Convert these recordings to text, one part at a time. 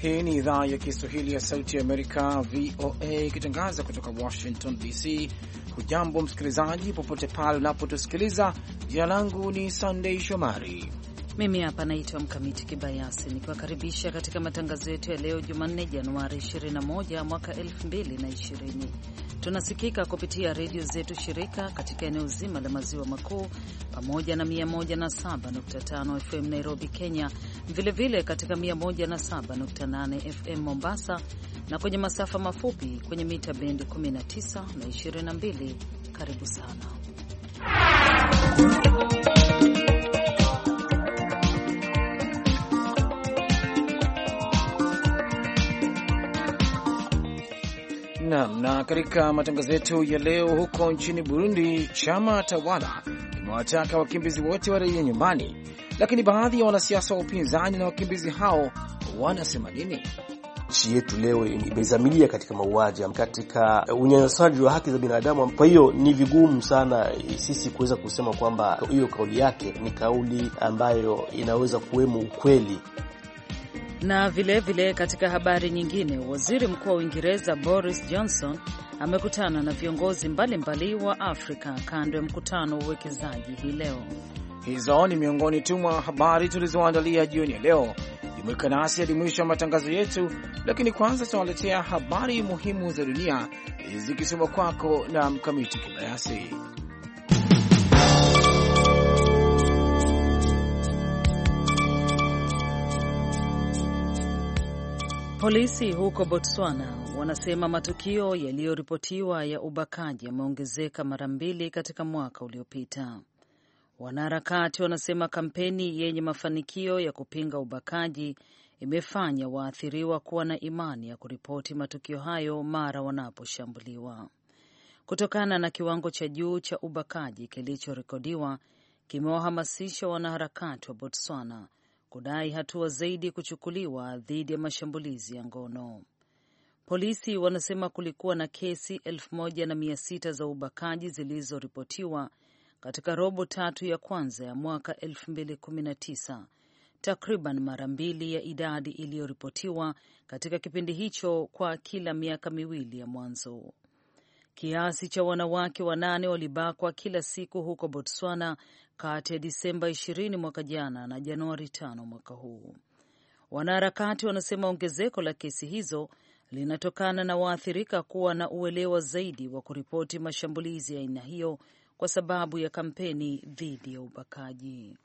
Hii ni idhaa ya Kiswahili ya Sauti ya Amerika, VOA, ikitangaza kutoka Washington DC. Hujambo msikilizaji, popote pale unapotusikiliza. Jina langu ni Sunday Shomari. Mimi hapa naitwa Mkamiti Kibayasi, nikiwakaribisha katika matangazo yetu ya leo Jumanne, Januari 21 mwaka 2020. Tunasikika kupitia redio zetu shirika katika eneo zima la maziwa makuu pamoja na 107.5 FM Nairobi, Kenya, vilevile katika 107.8 FM Mombasa, na kwenye masafa mafupi kwenye mita bendi 19 na 22. Karibu sana. Na katika matangazo yetu ya leo, huko nchini Burundi, chama tawala kimewataka wakimbizi wote warejee nyumbani, lakini baadhi ya wanasiasa wa upinzani na wakimbizi hao wanasema nini? Nchi yetu leo imezamilia katika mauaji, katika unyanyasaji wa haki za binadamu. Kwa hiyo ni vigumu sana sisi kuweza kusema kwamba hiyo kauli yake ni kauli ambayo inaweza kuwemo ukweli. Na vile katika habari nyingine, waziri mkuu wa Uingereza Boris Johnson amekutana na viongozi mbalimbali wa Afrika kando ya mkutano wa uwekezaji hii leo. Hizo ni miongoni tu mwa habari tulizoandalia jioni ya leo. Jumuika nasi hadi mwisho wa matangazo yetu, lakini kwanza tunawaletea habari muhimu za dunia zikisoma kwako na Mkamiti Kibayasi. Polisi huko Botswana wanasema matukio yaliyoripotiwa ya ubakaji yameongezeka mara 2 katika mwaka uliopita. Wanaharakati wanasema kampeni yenye mafanikio ya kupinga ubakaji imefanya waathiriwa kuwa na imani ya kuripoti matukio hayo mara wanaposhambuliwa. Kutokana na kiwango cha juu cha ubakaji kilichorekodiwa, kimewahamasisha wanaharakati wa Botswana kudai hatua zaidi kuchukuliwa dhidi ya mashambulizi ya ngono. Polisi wanasema kulikuwa na kesi 1600 za ubakaji zilizoripotiwa katika robo tatu ya kwanza ya mwaka 2019, takriban mara 2 ya idadi iliyoripotiwa katika kipindi hicho kwa kila miaka 2 ya mwanzo. Kiasi cha wanawake 8 walibakwa kila siku huko Botswana kati ya Disemba 20 mwaka jana na Januari 5 mwaka huu. Wanaharakati wanasema ongezeko la kesi hizo linatokana na waathirika kuwa na uelewa zaidi wa kuripoti mashambulizi ya aina hiyo kwa sababu ya kampeni dhidi ya ubakaji.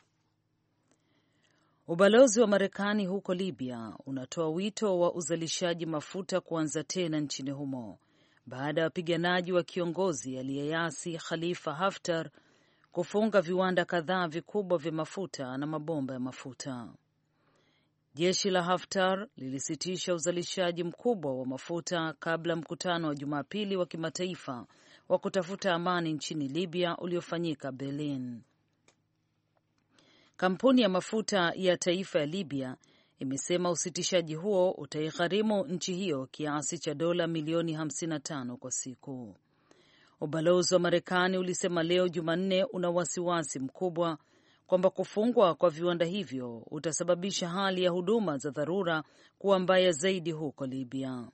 Ubalozi wa Marekani huko Libya unatoa wito wa uzalishaji mafuta kuanza tena nchini humo baada ya wapiganaji wa kiongozi aliyeasi Khalifa Haftar kufunga viwanda kadhaa vikubwa vya mafuta na mabomba ya mafuta. Jeshi la Haftar lilisitisha uzalishaji mkubwa wa mafuta kabla mkutano wa Jumapili wa kimataifa wa kutafuta amani nchini Libya uliofanyika Berlin. Kampuni ya mafuta ya taifa ya Libya imesema usitishaji huo utaigharimu nchi hiyo kiasi cha dola milioni 55 kwa siku. Ubalozi wa Marekani ulisema leo Jumanne una wasiwasi mkubwa kwamba kufungwa kwa viwanda hivyo utasababisha hali ya huduma za dharura kuwa mbaya zaidi huko Libya.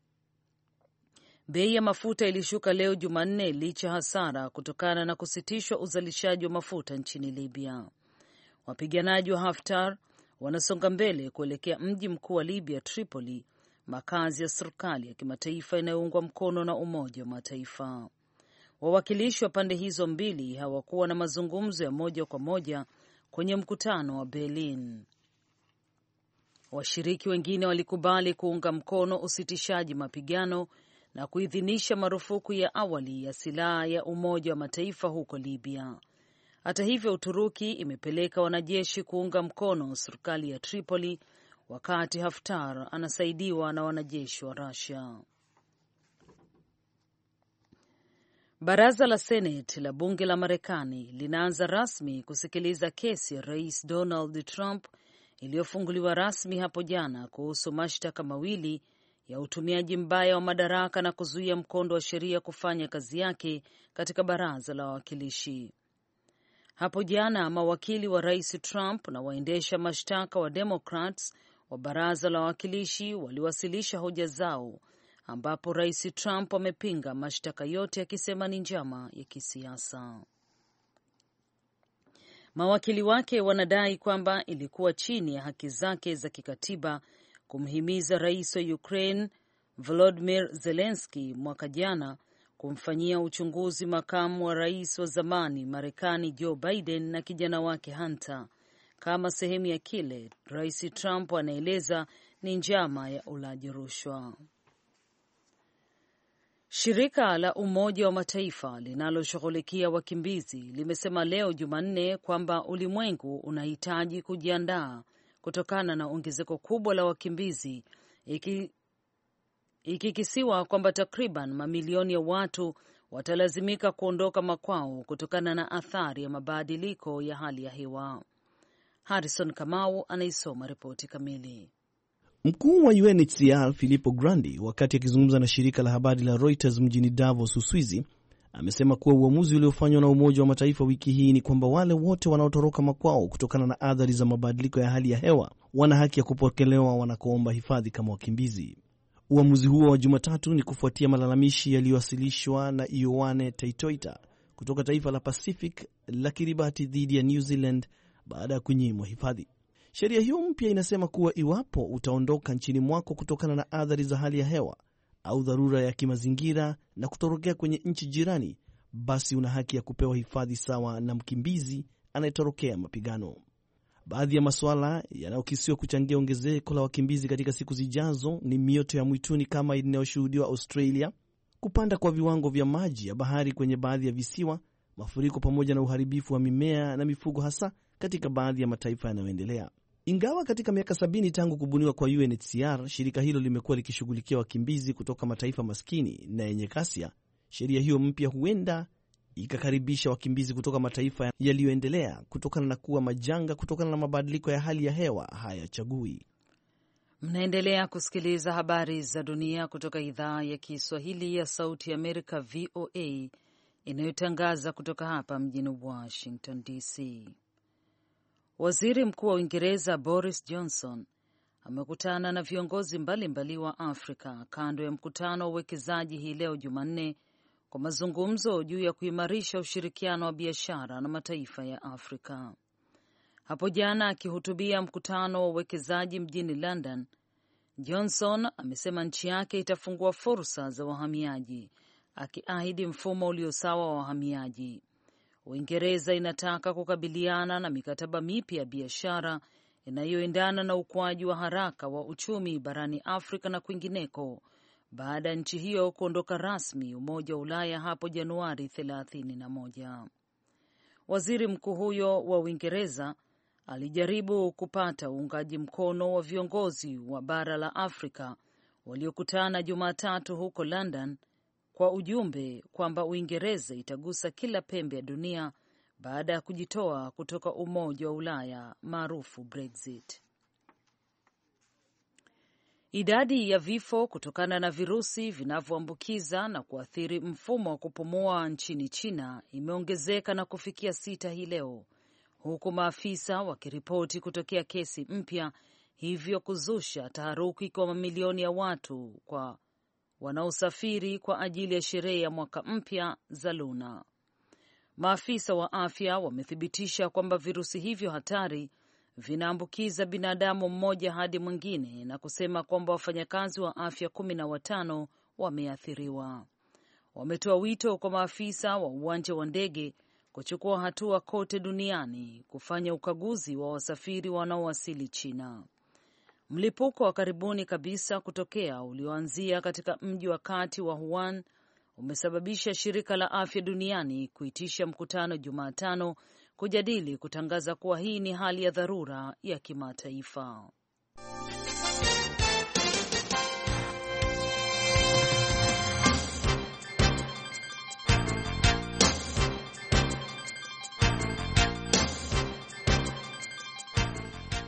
Bei ya mafuta ilishuka leo Jumanne licha hasara kutokana na kusitishwa uzalishaji wa mafuta nchini Libya. Wapiganaji wa Haftar wanasonga mbele kuelekea mji mkuu wa Libya, Tripoli, makazi ya serikali ya kimataifa inayoungwa mkono na Umoja wa Mataifa. Wawakilishi wa pande hizo mbili hawakuwa na mazungumzo ya moja kwa moja kwenye mkutano wa Berlin. Washiriki wengine walikubali kuunga mkono usitishaji mapigano na kuidhinisha marufuku ya awali ya silaha ya Umoja wa Mataifa huko Libya. Hata hivyo, Uturuki imepeleka wanajeshi kuunga mkono serikali ya Tripoli wakati Haftar anasaidiwa na wanajeshi wa Russia. Baraza la Senate la bunge la Marekani linaanza rasmi kusikiliza kesi ya Rais Donald Trump iliyofunguliwa rasmi hapo jana kuhusu mashtaka mawili ya utumiaji mbaya wa madaraka na kuzuia mkondo wa sheria kufanya kazi yake katika baraza la wawakilishi. Hapo jana mawakili wa Rais Trump na waendesha mashtaka wa Democrats wa baraza la wawakilishi waliwasilisha hoja zao, ambapo Rais Trump amepinga mashtaka yote akisema ni njama ya kisiasa. Mawakili wake wanadai kwamba ilikuwa chini ya haki zake za kikatiba kumhimiza rais wa Ukraine Volodymyr Zelensky mwaka jana kumfanyia uchunguzi makamu wa rais wa zamani Marekani Joe Biden na kijana wake Hunter kama sehemu ya kile Rais Trump anaeleza ni njama ya ulaji rushwa. Shirika la Umoja wa Mataifa linaloshughulikia wakimbizi limesema leo Jumanne kwamba ulimwengu unahitaji kujiandaa kutokana na ongezeko kubwa la wakimbizi, ikikisiwa kwamba takriban mamilioni ya watu watalazimika kuondoka makwao kutokana na athari ya mabadiliko ya hali ya hewa. Harrison Kamau anaisoma ripoti kamili. Mkuu wa UNHCR Filippo Grandi, wakati akizungumza na shirika la habari la Reuters mjini Davos, Uswizi, amesema kuwa uamuzi uliofanywa na Umoja wa Mataifa wiki hii ni kwamba wale wote wanaotoroka makwao kutokana na athari za mabadiliko ya hali ya hewa wana haki ya kupokelewa wanakoomba hifadhi kama wakimbizi. Uamuzi huo wa Jumatatu ni kufuatia malalamishi yaliyowasilishwa na Ioane Taitoita kutoka taifa la Pacific la Kiribati dhidi ya New Zealand baada ya kunyimwa hifadhi. Sheria hiyo mpya inasema kuwa iwapo utaondoka nchini mwako kutokana na athari za hali ya hewa au dharura ya kimazingira na kutorokea kwenye nchi jirani, basi una haki ya kupewa hifadhi sawa na mkimbizi anayetorokea mapigano. Baadhi ya masuala yanayokisiwa kuchangia ongezeko la wakimbizi katika siku zijazo ni mioto ya mwituni kama inayoshuhudiwa Australia, kupanda kwa viwango vya maji ya bahari kwenye baadhi ya visiwa, mafuriko pamoja na uharibifu wa mimea na mifugo hasa katika baadhi ya mataifa yanayoendelea. Ingawa katika miaka 70 tangu kubuniwa kwa UNHCR, shirika hilo limekuwa likishughulikia wakimbizi kutoka mataifa maskini na yenye ghasia, sheria hiyo mpya huenda ikakaribisha wakimbizi kutoka mataifa yaliyoendelea kutokana na kuwa majanga kutokana na mabadiliko ya hali ya hewa hayachagui. Mnaendelea kusikiliza habari za dunia kutoka idhaa ya Kiswahili ya Sauti ya Amerika, VOA, inayotangaza kutoka hapa mjini Washington DC. Waziri Mkuu wa Uingereza Boris Johnson amekutana na viongozi mbalimbali wa Afrika kando ya mkutano wa uwekezaji hii leo Jumanne kwa mazungumzo juu ya kuimarisha ushirikiano wa biashara na mataifa ya Afrika. Hapo jana akihutubia mkutano wa uwekezaji mjini London, Johnson amesema nchi yake itafungua fursa za wahamiaji, akiahidi mfumo uliosawa wa wahamiaji. Uingereza inataka kukabiliana na mikataba mipya ya biashara inayoendana na ukuaji wa haraka wa uchumi barani Afrika na kwingineko baada ya nchi hiyo kuondoka rasmi Umoja wa Ulaya hapo Januari 31. Waziri mkuu huyo wa Uingereza alijaribu kupata uungaji mkono wa viongozi wa bara la Afrika waliokutana Jumatatu huko London kwa ujumbe kwamba Uingereza itagusa kila pembe ya dunia baada ya kujitoa kutoka Umoja wa Ulaya maarufu Brexit. Idadi ya vifo kutokana na virusi vinavyoambukiza na kuathiri mfumo wa kupumua nchini China imeongezeka na kufikia 6 hii leo, huku maafisa wakiripoti kutokea kesi mpya, hivyo kuzusha taharuki kwa mamilioni ya watu kwa wanaosafiri kwa ajili ya sherehe ya mwaka mpya za Luna. Maafisa wa afya wamethibitisha kwamba virusi hivyo hatari vinaambukiza binadamu mmoja hadi mwingine na kusema kwamba wafanyakazi wa afya 15 wameathiriwa. Wametoa wito kwa maafisa wa uwanja wa ndege kuchukua hatua kote duniani kufanya ukaguzi wa wasafiri wanaowasili China. Mlipuko wa karibuni kabisa kutokea ulioanzia katika mji wa kati wa Wuhan umesababisha shirika la afya duniani kuitisha mkutano Jumatano kujadili kutangaza kuwa hii ni hali ya dharura ya kimataifa.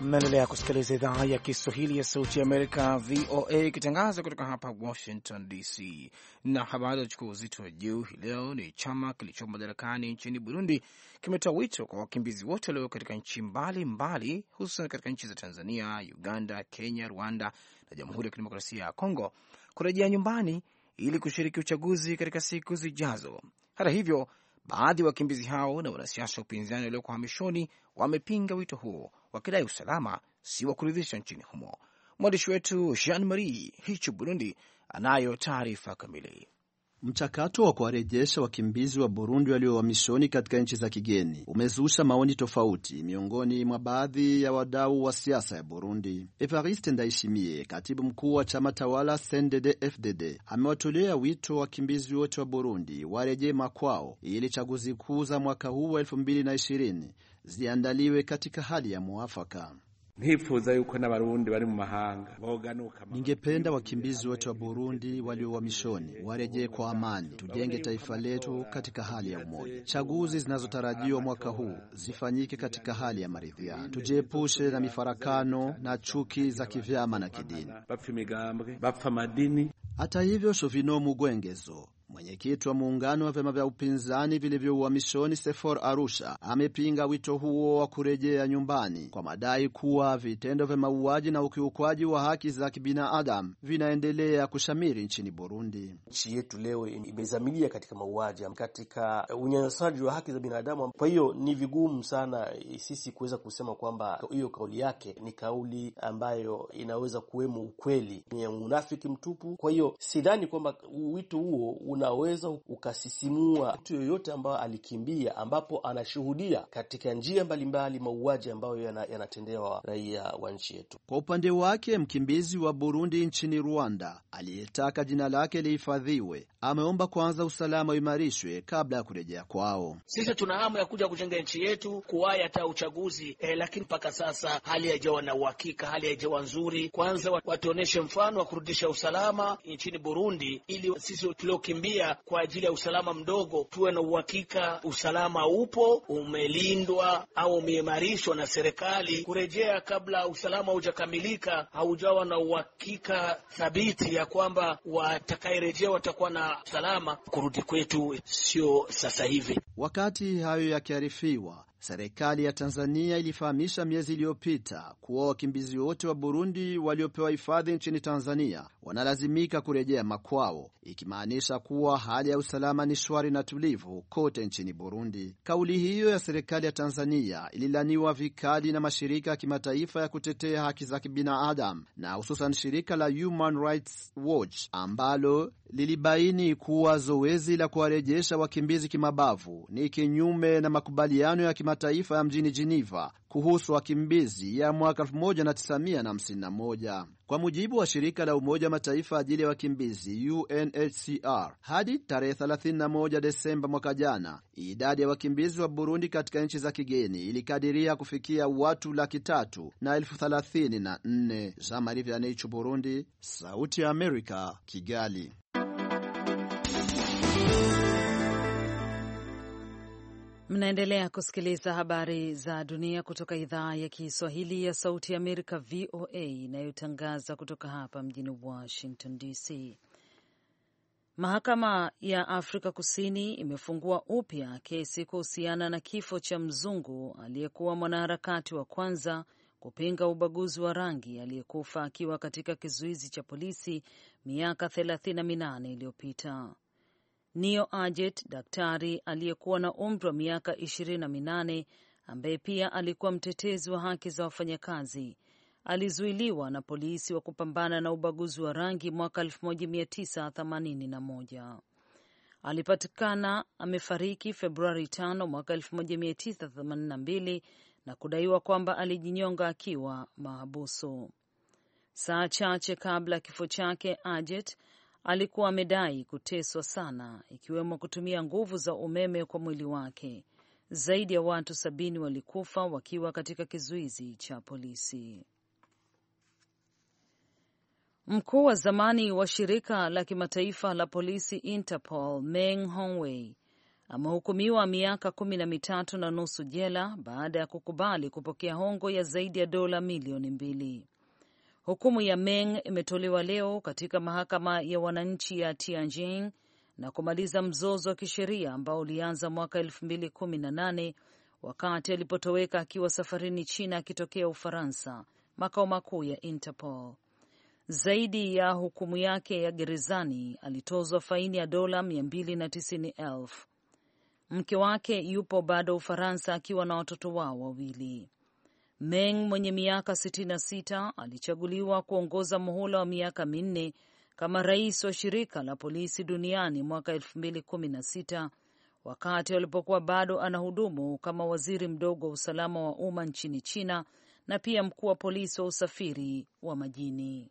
Mnaendelea kusikiliza idhaa ya Kiswahili ya Sauti ya Amerika, VOA, ikitangaza kutoka hapa Washington DC. Na habari zachukua uzito wa juu hii leo ni chama kilicho madarakani nchini Burundi kimetoa wito kwa wakimbizi wote walio katika nchi mbalimbali, hususan katika nchi za Tanzania, Uganda, Kenya, Rwanda na Jamhuri ya Kidemokrasia ya Kongo kurejea nyumbani ili kushiriki uchaguzi katika siku zijazo. Hata hivyo, baadhi ya wakimbizi hao na wanasiasa wa upinzani walioko hamishoni wamepinga wito huo, wakidai usalama si wa kuridhisha nchini humo. Mwandishi wetu Jean Marie Hichu Burundi anayo taarifa kamili. Mchakato wa kuwarejesha wakimbizi wa Burundi walio uhamishoni katika nchi za kigeni umezusha maoni tofauti miongoni mwa baadhi ya wadau wa siasa ya Burundi. Evariste Ndayishimiye, katibu mkuu wa chama tawala CNDD-FDD, amewatolea wito wakimbizi wote wa Burundi warejee makwao ili chaguzi kuu za mwaka huu wa 2020 ziandaliwe katika hali ya muafaka. Ningependa wakimbizi wote wa Burundi walio uhamishoni warejee kwa amani, tujenge taifa letu katika hali ya umoja. Chaguzi zinazotarajiwa mwaka huu zifanyike katika hali ya maridhiano, tujiepushe na mifarakano na chuki za kivyama na kidini. Hata hivyo, Shovino Mugwengezo, mwenyekiti wa muungano wa vyama vya upinzani vilivyo uhamishoni Sefor Arusha, amepinga wito huo wa kurejea nyumbani kwa madai kuwa vitendo vya mauaji na ukiukwaji wa haki za kibinadamu vinaendelea kushamiri nchini Burundi. Nchi yetu leo imezamilia katika mauaji, katika unyanyasaji wa haki za binadamu. Kwa hiyo ni vigumu sana sisi kuweza kusema kwamba hiyo kauli yake ni kauli ambayo inaweza kuwemo ukweli, ni unafiki mtupu. Kwa hiyo sidhani kwamba wito huo unaweza ukasisimua mtu yoyote ambaye alikimbia, ambapo anashuhudia katika njia mbalimbali mauaji ambayo yanatendewa raia wa nchi yetu. Kwa upande wake, mkimbizi wa Burundi nchini Rwanda aliyetaka jina lake lihifadhiwe ameomba kwanza usalama uimarishwe kabla ya kurejea kwao. Sisi tuna hamu ya kuja kujenga nchi yetu, kuwahi hata uchaguzi, lakini mpaka sasa hali haijawa na uhakika, hali haijawa nzuri. Kwanza watuoneshe mfano wa kurudisha usalama nchini Burundi, ili sisi tuliokimbia kwa ajili ya usalama mdogo tuwe na uhakika usalama upo, umelindwa au umeimarishwa na serikali. Kurejea kabla usalama hujakamilika, haujawa na uhakika thabiti ya kwamba watakayerejea watakuwa na salama, kurudi kwetu sio sasa hivi. Wakati hayo yakiarifiwa, serikali ya Tanzania ilifahamisha miezi iliyopita kuwa wakimbizi wote wa Burundi waliopewa hifadhi nchini Tanzania wanalazimika kurejea makwao, ikimaanisha kuwa hali ya usalama ni shwari na tulivu kote nchini Burundi. Kauli hiyo ya serikali ya Tanzania ililaniwa vikali na mashirika ya kimataifa ya kutetea haki za kibinadamu na hususan shirika la Human Rights Watch ambalo lilibaini kuwa zoezi la kuwarejesha wakimbizi kimabavu ni kinyume na makubaliano ya kimataifa ya mjini Geneva kuhusu wakimbizi ya mwaka 1951. Kwa mujibu wa shirika la Umoja Mataifa ajili ya wakimbizi UNHCR, hadi tarehe 31 Desemba mwaka jana, idadi ya wakimbizi wa Burundi katika nchi za kigeni ilikadiria kufikia watu 334,000. Jean Marie Vianney, Burundi, Sauti ya Amerika, Kigali. Mnaendelea kusikiliza habari za dunia kutoka idhaa ya Kiswahili ya Sauti ya Amerika, VOA, inayotangaza kutoka hapa mjini Washington DC. Mahakama ya Afrika Kusini imefungua upya kesi kuhusiana na kifo cha mzungu aliyekuwa mwanaharakati wa kwanza kupinga ubaguzi wa rangi aliyekufa akiwa katika kizuizi cha polisi miaka 38 iliyopita. Neo Ajet, daktari aliyekuwa na umri wa miaka 28 ambaye pia alikuwa mtetezi wa haki za wafanyakazi, alizuiliwa na polisi wa kupambana na ubaguzi wa rangi mwaka 1981. Alipatikana amefariki Februari 5 mwaka 1982 na kudaiwa kwamba alijinyonga akiwa mahabusu. Saa chache kabla ya kifo chake, Ajet alikuwa amedai kuteswa sana, ikiwemo kutumia nguvu za umeme kwa mwili wake. Zaidi ya watu 70 walikufa wakiwa katika kizuizi cha polisi. Mkuu wa zamani wa shirika la kimataifa la polisi Interpol, Meng Hongwei, amehukumiwa miaka 13.5 jela baada ya kukubali kupokea hongo ya zaidi ya dola milioni 2. Hukumu ya Meng imetolewa leo katika mahakama ya wananchi ya Tianjin na kumaliza mzozo wa kisheria ambao ulianza mwaka 2018 wakati alipotoweka akiwa safarini China akitokea Ufaransa, makao makuu ya Interpol. Zaidi ya hukumu yake ya gerezani, alitozwa faini ya dola 290,000. Mke wake yupo bado Ufaransa akiwa na watoto wao wawili. Meng mwenye miaka 66 alichaguliwa kuongoza muhula wa miaka 4 kama rais wa shirika la polisi duniani mwaka 2016 wakati alipokuwa bado anahudumu kama waziri mdogo wa usalama wa umma nchini China na pia mkuu wa polisi wa usafiri wa majini.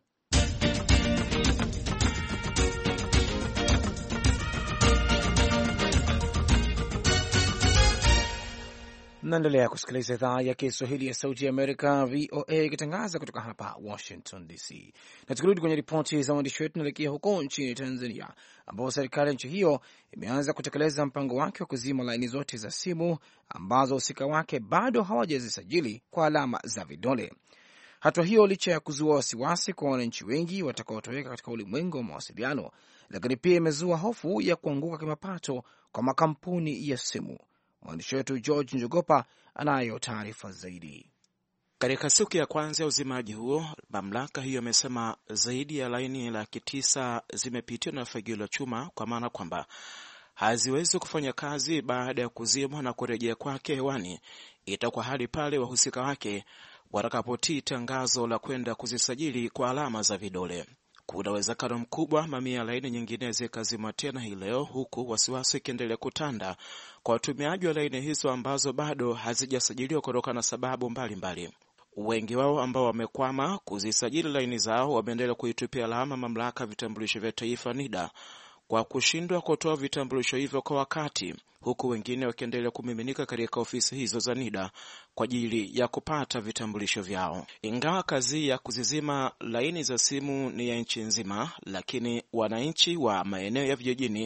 Mnaendelea kusikiliza idhaa ya Kiswahili ya Sauti ya Amerika, VOA, ikitangaza kutoka hapa Washington DC. Na tukirudi kwenye ripoti za waandishi wetu, tunaelekea huko nchini Tanzania, ambapo serikali ya nchi hiyo imeanza kutekeleza mpango wake wa kuzima laini zote za simu ambazo wahusika wake bado hawajazisajili kwa alama za vidole. Hatua hiyo licha ya kuzua wasiwasi kwa wananchi wengi watakaotoweka katika ulimwengu wa mawasiliano, lakini pia imezua hofu ya kuanguka kimapato kwa makampuni ya simu. Mwandishi wetu George Njogopa anayo taarifa zaidi. Katika siku ya kwanza ya uzimaji huo, mamlaka hiyo imesema zaidi ya laini 900,000 zimepitiwa na fagio la chuma, kwa maana kwamba haziwezi kufanya kazi baada ya kuzimwa na kurejea kwake hewani itakuwa hadi pale wahusika wake watakapotii tangazo la kwenda kuzisajili kwa alama za vidole. Kuna uwezekano mkubwa mamia ya laini nyingine zikazima tena hii leo, huku wasiwasi ikiendelea kutanda kwa watumiaji wa laini hizo ambazo bado hazijasajiliwa kutokana na sababu mbalimbali. Wengi wao ambao wamekwama kuzisajili laini zao wameendelea kuitupia alama mamlaka vitambulisho vya taifa NIDA kwa kushindwa kutoa vitambulisho hivyo kwa wakati, huku wengine wakiendelea kumiminika katika ofisi hizo za NIDA kwa ajili ya kupata vitambulisho vyao. Ingawa kazi ya kuzizima laini za simu ni ya nchi nzima, lakini wananchi wa maeneo ya vijijini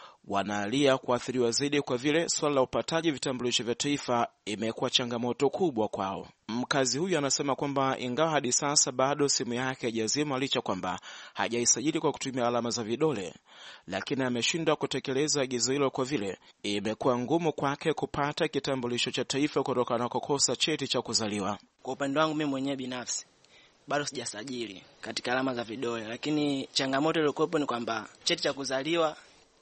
wanalia kuathiriwa zaidi kwa vile swala la upataji vitambulisho vya taifa imekuwa changamoto kubwa kwao. Mkazi huyu anasema kwamba ingawa hadi sasa bado simu yake haijazima licha kwamba hajaisajili kwa kutumia alama za vidole, lakini ameshindwa kutekeleza agizo hilo kwa vile imekuwa ngumu kwake kupata kitambulisho cha taifa kutokana na kukosa cheti cha kuzaliwa. Kwa upande wangu mimi mwenyewe binafsi bado sijasajili katika alama za vidole, lakini changamoto iliyokuwepo ni kwamba cheti cha kuzaliwa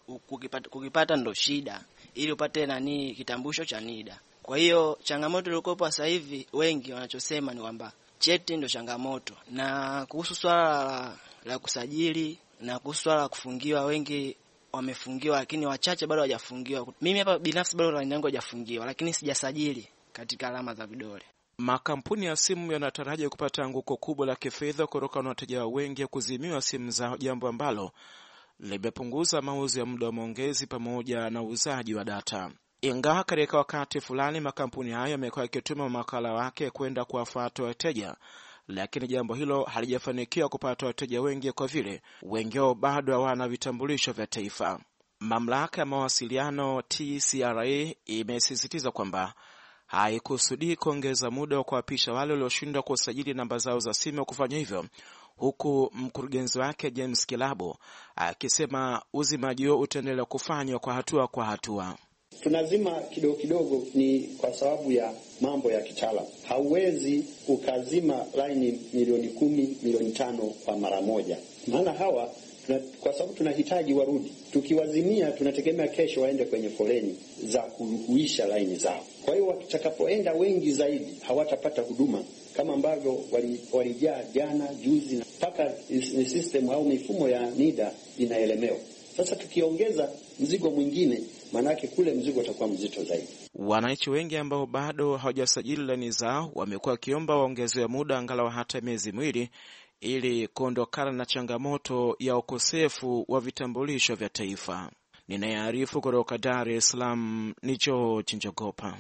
kukipata ndo shida ili upate kitambulisho cha NIDA. Kwa hiyo changamoto iliyokuwepo sasa hivi wengi wanachosema ni kwamba cheti ndo changamoto, na kuhusu swala la kusajili na kuhusu swala la kufungiwa, wengi wamefungiwa lakini wachache bado hawajafungiwa. Mimi hapa binafsi bado laini yangu hajafungiwa, lakini sijasajili katika alama za vidole. Makampuni ya simu yanataraji kupata anguko kubwa la kifedha kutokana na wateja wengi kuzimiwa simu zao, jambo ambalo limepunguza mauzo ya muda wa maongezi pamoja na uuzaji wa data. Ingawa katika wakati fulani makampuni hayo yamekuwa yakituma mawakala wake kwenda kuwafuata wateja, lakini jambo hilo halijafanikiwa kupata wateja wengi kwa vile wengi wao bado hawana vitambulisho vya taifa. Mamlaka ya mawasiliano TCRA imesisitiza kwamba haikusudii kuongeza muda wa kuwapisha wale walioshindwa kusajili namba zao za simu kufanya hivyo, huku mkurugenzi wake James Kilabo akisema uzimaji huo utaendelea kufanywa kwa hatua. Tunazima kidogo kidogo ni kwa sababu ya mambo ya kitaalamu. Hauwezi ukazima laini milioni 10, milioni 5 kwa mara moja. Maana hawa kwa sababu tunahitaji warudi. Tukiwazimia tunategemea kesho waende kwenye foleni za kuhuisha laini zao. Kwa hiyo watakapoenda wengi zaidi hawatapata huduma kama ambavyo walijaa jana, juzi, mpaka system au mifumo ya NIDA inaelemewa. Sasa tukiongeza mzigo mwingine, manake kule mzigo utakuwa mzito zaidi. Wananchi wengi ambao bado hawajasajili laini zao wamekuwa wakiomba waongezewe muda angalau hata miezi miwili ili kuondokana na changamoto ya ukosefu wa vitambulisho vya taifa. Ninayearifu kutoka Dar es Salaam ni George Njogopa.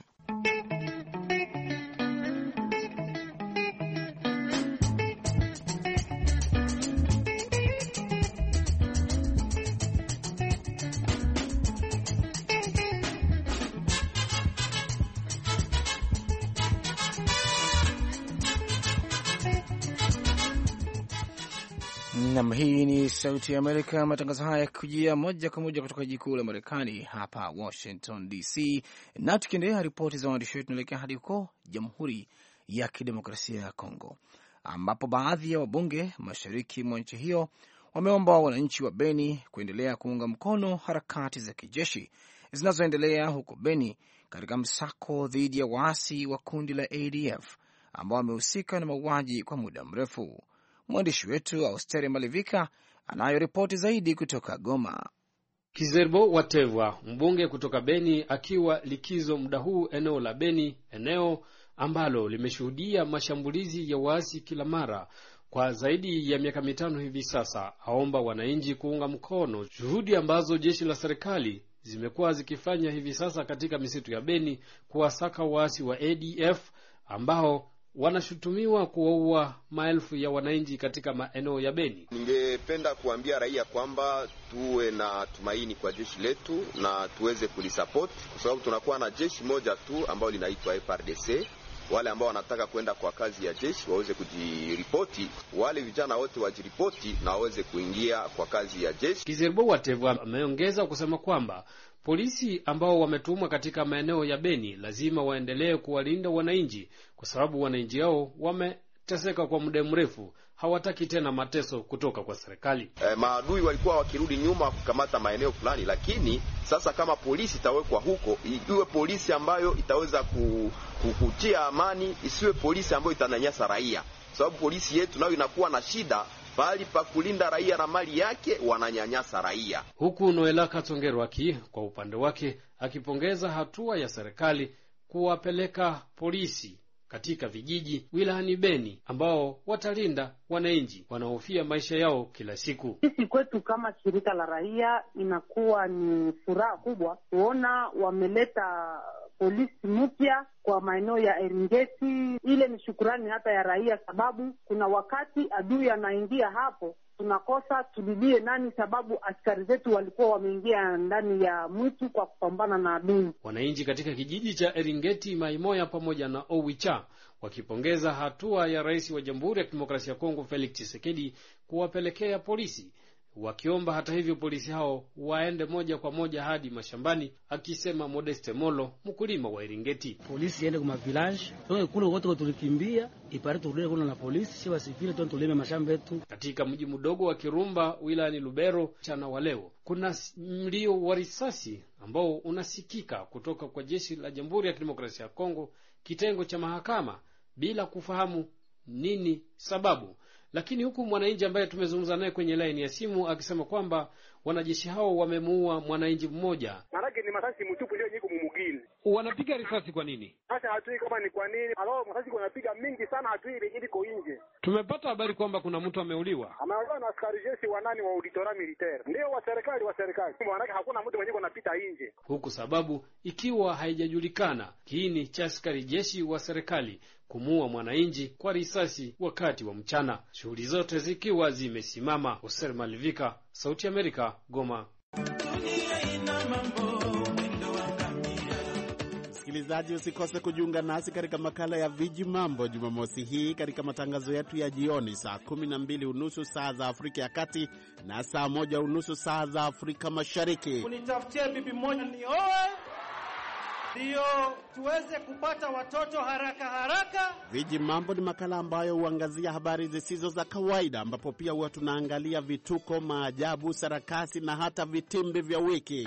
Nam, hii ni Sauti ya Amerika. Matangazo haya yakujia moja kwa moja kutoka jiji kuu la Marekani hapa Washington DC, na tukiendelea ripoti za waandishi wetu, tunaelekea hadi huko Jamhuri ya Kidemokrasia ya Kongo, ambapo baadhi ya wabunge mashariki mwa nchi hiyo wameomba wananchi wa Beni kuendelea kuunga mkono harakati za kijeshi zinazoendelea huko Beni katika msako dhidi ya waasi wa kundi la ADF ambao wamehusika na mauaji kwa muda mrefu. Mwandishi wetu Austeri Malivika anayo ripoti zaidi kutoka Goma. Kizerbo Watevwa, mbunge kutoka Beni, akiwa likizo muda huu eneo la Beni, eneo ambalo limeshuhudia mashambulizi ya waasi kila mara kwa zaidi ya miaka 5 hivi sasa, aomba wananchi kuunga mkono juhudi ambazo jeshi la serikali zimekuwa zikifanya hivi sasa katika misitu ya Beni kuwasaka waasi wa ADF ambao wanashutumiwa kuwaua maelfu ya wananchi katika maeneo ya Beni. Ningependa kuambia raia kwamba tuwe na tumaini kwa jeshi letu na tuweze kulisupport, kwa sababu tunakuwa na jeshi moja tu ambao linaitwa FARDC. Wale ambao wanataka kwenda kwa kazi ya jeshi waweze kujiripoti, wale vijana wote wajiripoti na waweze kuingia kwa kazi ya jeshi. Kizerbo Watevwa ameongeza kusema kwamba polisi ambao wametumwa katika maeneo ya Beni lazima waendelee kuwalinda wananchi, kwa sababu wananchi hao wameteseka kwa muda mrefu, hawataki tena mateso kutoka kwa serikali. Maadui walikuwa wakirudi nyuma kukamata maeneo fulani, lakini sasa kama polisi itawekwa huko, iwe polisi ambayo itaweza kutia amani, isiwe polisi ambayo itananyasa raia, sababu polisi yetu nayo inakuwa na shida, bali pa kulinda raia na mali yake wananyanyasa raia. Huku Noela Katsongerwa kwa upande wake akipongeza hatua ya serikali kuwapeleka polisi katika vijiji wilayani Beni ambao watalinda wananchi wanaofia maisha yao kila siku. Sisi kwetu kama shirika la raia inakuwa ni furaha kubwa kuona wameleta polisi mpya kwa maeneo ya Eringeti. Ile ni shukrani hata ya raia, sababu kuna wakati adui anaingia hapo tunakosa tulilie nani, sababu askari zetu walikuwa wameingia ndani ya mwitu kwa kupambana na adui. Wananchi katika kijiji cha Eringeti, Maimoya pamoja na Owicha wakipongeza hatua ya Rais wa Jamhuri ya Kidemokrasia ya Kongo Felix Tshisekedi kuwapelekea polisi, wakiomba hata hivyo polisi hao waende moja kwa moja hadi mashambani, akisema Modeste Molo, mkulima wa Eringeti. Polisi iende kwa village, toka kule wote tulikimbia, ipare turudi kuna na polisi, si wasifile tu tulime mashamba yetu. Katika mji mdogo wa Kirumba wilayani Lubero chana wa leo, kuna mlio wa risasi ambao unasikika kutoka kwa jeshi la Jamhuri ya Kidemokrasia ya Kongo, kitengo cha mahakama, bila kufahamu nini sababu. Lakini huku mwananchi ambaye tumezungumza naye kwenye line ya simu akisema kwamba wanajeshi hao wamemuua mwananchi mmoja. Marage ni masasi mtupu leo nyiko mumugini. Wanapiga risasi kwa nini? Sasa hatui kama ni kwa nini. Alao masasi wanapiga mingi sana, hatui ili iko nje. Tumepata habari kwamba kuna mtu ameuliwa. Ameuliwa na askari jeshi wanani wa auditora militaire. Ndio wa serikali Maana hakuna mtu mwenye anapita nje. Huku sababu ikiwa haijajulikana kiini cha askari jeshi wa serikali kumuua mwananchi kwa risasi wakati wa mchana, shughuli zote zikiwa zimesimama. Hoser Malivika, Sauti ya Amerika, Goma. Msikilizaji, usikose kujiunga nasi katika makala ya Viji Mambo Jumamosi hii katika matangazo yetu ya jioni saa 12:30 saa za Afrika ya Kati na saa 1:30 saa za Afrika Mashariki. Unitafutie bibi moja nioe, ndio tuweze kupata watoto haraka. Viji Mambo ni makala ambayo huangazia habari zisizo za kawaida, ambapo pia huwa tunaangalia vituko, maajabu, sarakasi na hata vitimbi vya wiki.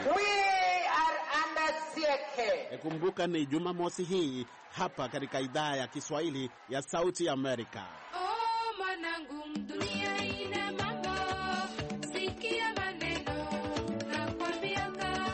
Kumbuka ni Jumamosi hii hapa katika idhaa ya Kiswahili ya Sauti ya Amerika. Oh, manangu, dunia ina mambo, sikia maneno na kwambiaka.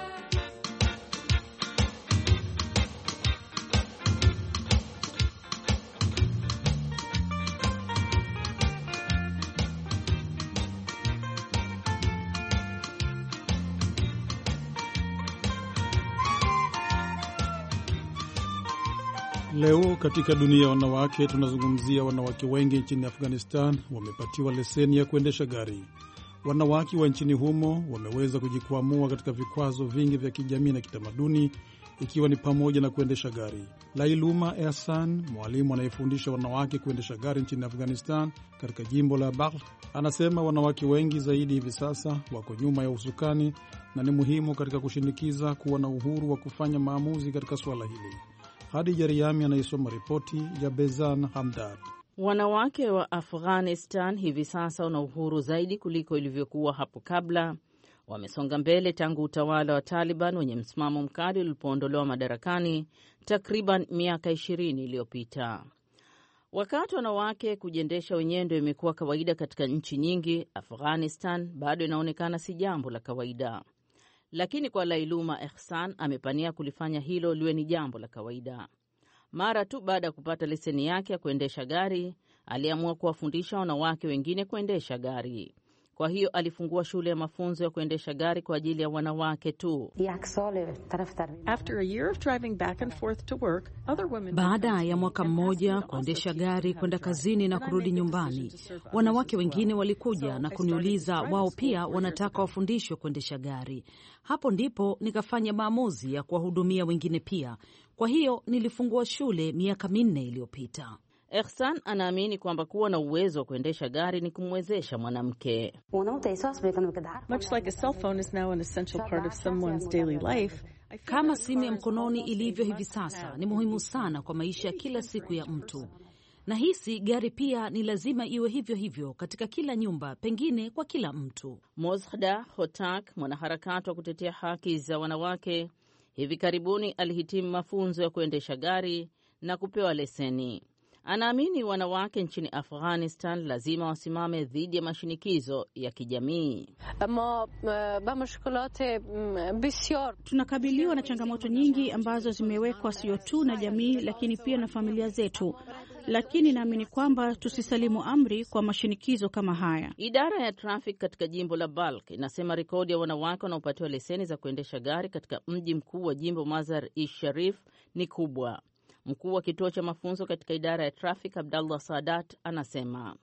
Leo katika dunia ya wanawake tunazungumzia wanawake wengi nchini Afghanistan wamepatiwa leseni ya kuendesha gari. Wanawake wa nchini humo wameweza kujikwamua katika vikwazo vingi vya kijamii na kitamaduni, ikiwa ni pamoja na kuendesha gari. Lailuma Ehsan, mwalimu anayefundisha wanawake kuendesha gari nchini Afghanistan katika jimbo la Balkh, anasema wanawake wengi zaidi hivi sasa wako nyuma ya usukani na ni muhimu katika kushinikiza kuwa na uhuru wa kufanya maamuzi katika suala hili. Hadija Riami anaisoma ripoti ya Bezan Hamdad. Wanawake wa Afghanistan hivi sasa wana uhuru zaidi kuliko ilivyokuwa hapo kabla. Wamesonga mbele tangu utawala wa Taliban wenye msimamo mkali ulipoondolewa madarakani takriban miaka 20 iliyopita. Wakati wanawake kujiendesha wenyewe ndio imekuwa kawaida katika nchi nyingi, Afghanistan bado inaonekana si jambo la kawaida. Lakini kwa Lailuma Ehsan amepania kulifanya hilo liwe ni jambo la kawaida. Mara tu baada ya kupata leseni yake ya kuendesha gari, aliamua kuwafundisha wanawake wengine kuendesha gari. Kwa hiyo alifungua shule ya mafunzo ya kuendesha gari kwa ajili ya wanawake tu. Baada ya mwaka mmoja kuendesha gari kwenda kazini na kurudi nyumbani, wanawake wengine walikuja na kuniuliza wao pia wanataka wafundishwe kuendesha gari. Hapo ndipo nikafanya maamuzi ya kuwahudumia wengine pia. Kwa hiyo nilifungua shule miaka 4 iliyopita. Ehsan anaamini kwamba kuwa na uwezo wa kuendesha gari ni kumwezesha mwanamke. Kama simu ya mkononi ilivyo hivi sasa, ni muhimu sana kwa maisha ya kila siku ya mtu. Nahisi gari pia ni lazima iwe hivyo hivyo katika kila nyumba, pengine kwa kila mtu. Mozhda Hotak, mwanaharakati wa kutetea haki za wanawake, hivi karibuni alihitimu mafunzo ya kuendesha gari na kupewa leseni. Anaamini wanawake nchini Afghanistan lazima wasimame dhidi ya mashinikizo ya kijamii. Tunakabiliwa na changamoto nyingi ambazo zimewekwa sio tu na jamii, lakini pia na familia zetu. Lakini naamini kwamba tusisalimu amri kwa mashinikizo kama haya. Idara ya trafiki katika jimbo la Balkh inasema rekodi ya wanawake wanaopatiwa leseni za kuendesha gari katika mji mkuu wa jimbo Mazar-i-Sharif ni kubwa. Mkuu wa kituo cha mafunzo katika idara ya traffic Abdallah Sadat anasema,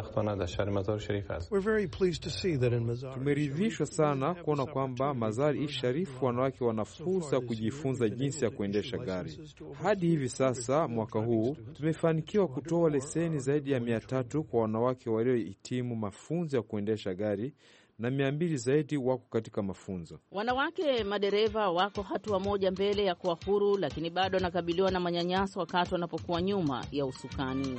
tumeridhishwa sana kuona kwamba Mazar-i-Sharif wanawake wana fursa kujifunza jinsi ya kuendesha gari. Hadi hivi sasa mwaka huu tumefanikiwa kutoa leseni zaidi ya 300 kwa wanawake waliohitimu mafunzo ya kuendesha gari na 200 zaidi wako katika mafunzo. Wanawake madereva wako hatua moja mbele ya kuwa huru, lakini bado wanakabiliwa na manyanyaso wakati wanapokuwa nyuma ya usukani.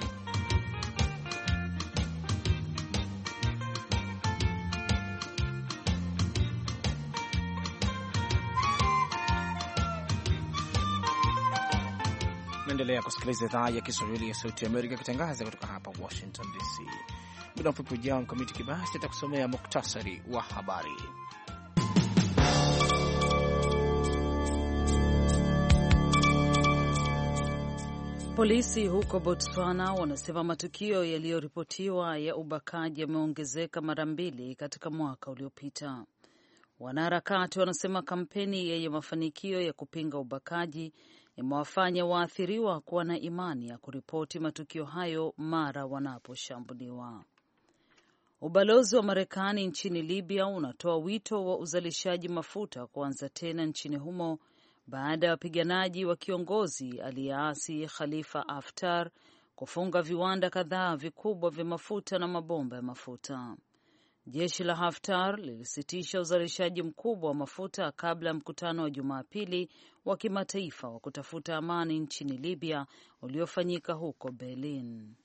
Naendelea kusikiliza idhaa ya Kiswahili ya Sauti ya Amerika ikitangaza kutoka hapa Washington DC. Muda mfupi ujao Mkamiti Kibayasi atakusomea muktasari wa habari. Polisi huko Botswana wanasema matukio yaliyoripotiwa ya ubakaji yameongezeka mara 2 katika mwaka uliopita. Wanaharakati wanasema kampeni yenye mafanikio ya kupinga ubakaji imewafanya waathiriwa kuwa na imani ya kuripoti matukio hayo mara wanaposhambuliwa. Ubalozi wa Marekani nchini Libya unatoa wito wa uzalishaji mafuta kuanza tena nchini humo baada ya wapiganaji wa kiongozi aliyeasi Khalifa Haftar kufunga viwanda kadhaa vikubwa vya mafuta na mabomba ya mafuta. Jeshi la Haftar lilisitisha uzalishaji mkubwa wa mafuta kabla ya mkutano wa Jumapili wa kimataifa wa kutafuta amani nchini Libya uliofanyika huko Berlin.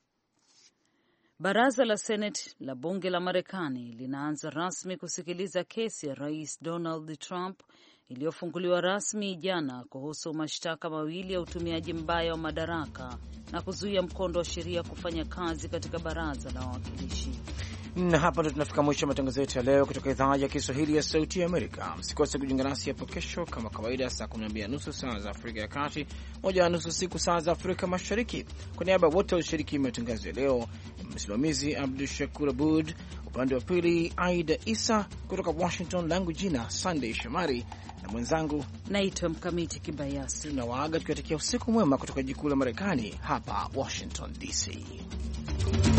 Baraza la Senate la bunge la Marekani linaanza rasmi kusikiliza kesi ya Rais Donald Trump iliyofunguliwa rasmi jana kuhusu mashtaka mawili ya utumiaji mbaya wa madaraka na kuzuia mkondo wa sheria kufanya kazi katika baraza la wawakilishi. Na hapa ndo tunafika mwisho wa matangazo yetu ya leo kutoka idhaa ya Kiswahili ya Sauti ya Amerika. Msikose kujiunga nasi hapo kesho kama kawaida saa 12:30 saa za Afrika ya Kati, 1:30 usiku saa za Afrika Mashariki. Kwa niaba ya wote walioshiriki matangazo ya leo, msimamizi Abdul Shakur Abud, upande wa pili Aida Isa, kutoka Washington langu jina Sunday Shomari na mwenzangu naitwa Mkamiti Kibayasi. Tunawaaga tukiwatakia usiku mwema kutoka jikuu la Marekani hapa Washington DC.